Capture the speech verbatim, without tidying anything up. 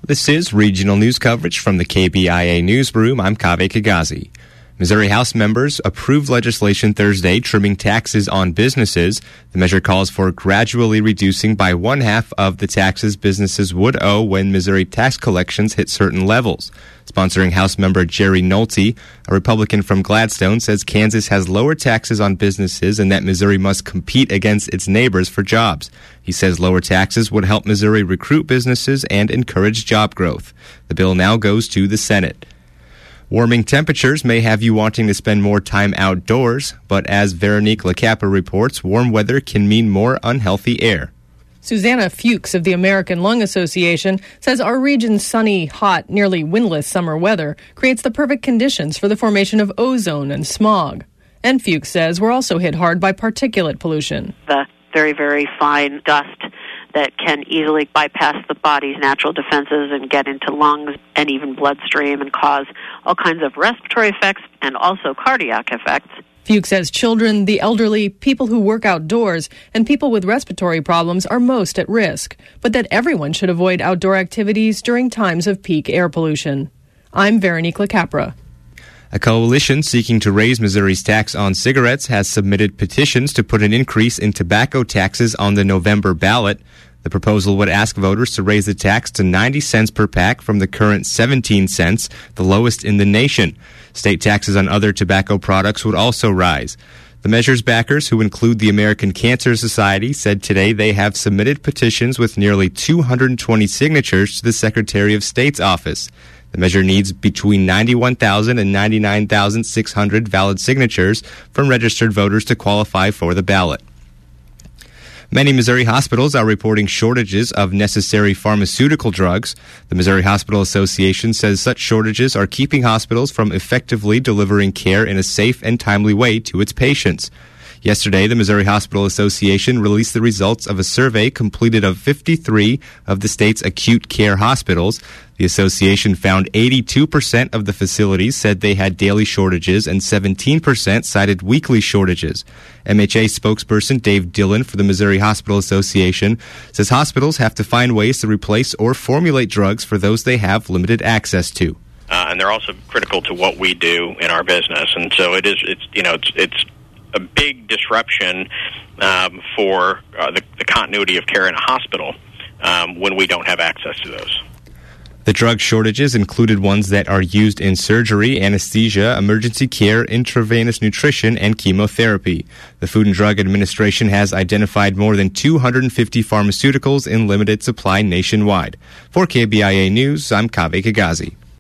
This is regional news coverage from the K B I A Newsroom. I'm Kaveh Kagazi. Missouri House members approved legislation Thursday trimming taxes on businesses. The measure calls for gradually reducing by one half of the taxes businesses would owe when Missouri tax collections hit certain levels. Sponsoring House member Jerry Nolte, a Republican from Gladstone, says Kansas has lower taxes on businesses and that Missouri must compete against its neighbors for jobs. He says lower taxes would help Missouri recruit businesses and encourage job growth. The bill now goes to the Senate. Warming temperatures may have you wanting to spend more time outdoors, but as Veronique LaCapra reports, warm weather can mean more unhealthy air. Susanna Fuchs of the American Lung Association says our region's sunny, hot, nearly windless summer weather creates the perfect conditions for the formation of ozone and smog. And Fuchs says we're also hit hard by particulate pollution. The very, very fine dust that can easily bypass the body's natural defenses and get into lungs and even bloodstream and cause all kinds of respiratory effects and also cardiac effects. Fuchs says children, the elderly, people who work outdoors, and people with respiratory problems are most at risk, but that everyone should avoid outdoor activities during times of peak air pollution. I'm Veronique LaCapra. A coalition seeking to raise Missouri's tax on cigarettes has submitted petitions to put an increase in tobacco taxes on the November ballot. The proposal would ask voters to raise the tax to ninety cents per pack from the current seventeen cents, the lowest in the nation. State taxes on other tobacco products would also rise. The measure's backers, who include the American Cancer Society, said today they have submitted petitions with nearly two hundred twenty signatures to the Secretary of State's office. The measure needs between ninety-one thousand and ninety-nine thousand six hundred valid signatures from registered voters to qualify for the ballot. Many Missouri hospitals are reporting shortages of necessary pharmaceutical drugs. The Missouri Hospital Association says such shortages are keeping hospitals from effectively delivering care in a safe and timely way to its patients. Yesterday, the Missouri Hospital Association released the results of a survey completed of fifty-three of the state's acute care hospitals. The association found eighty-two percent of the facilities said they had daily shortages and seventeen percent cited weekly shortages. M H A spokesperson Dave Dillon for the Missouri Hospital Association says hospitals have to find ways to replace or formulate drugs for those they have limited access to. Uh, and they're also critical to what we do in our business. And so it is, it's, you know, it's, it's a big disruption um, for uh, the, the continuity of care in a hospital um, when we don't have access to those. The drug shortages included ones that are used in surgery, anesthesia, emergency care, intravenous nutrition, and chemotherapy. The Food and Drug Administration has identified more than two hundred fifty pharmaceuticals in limited supply nationwide. For K B I A News, I'm Kaveh Kagazi.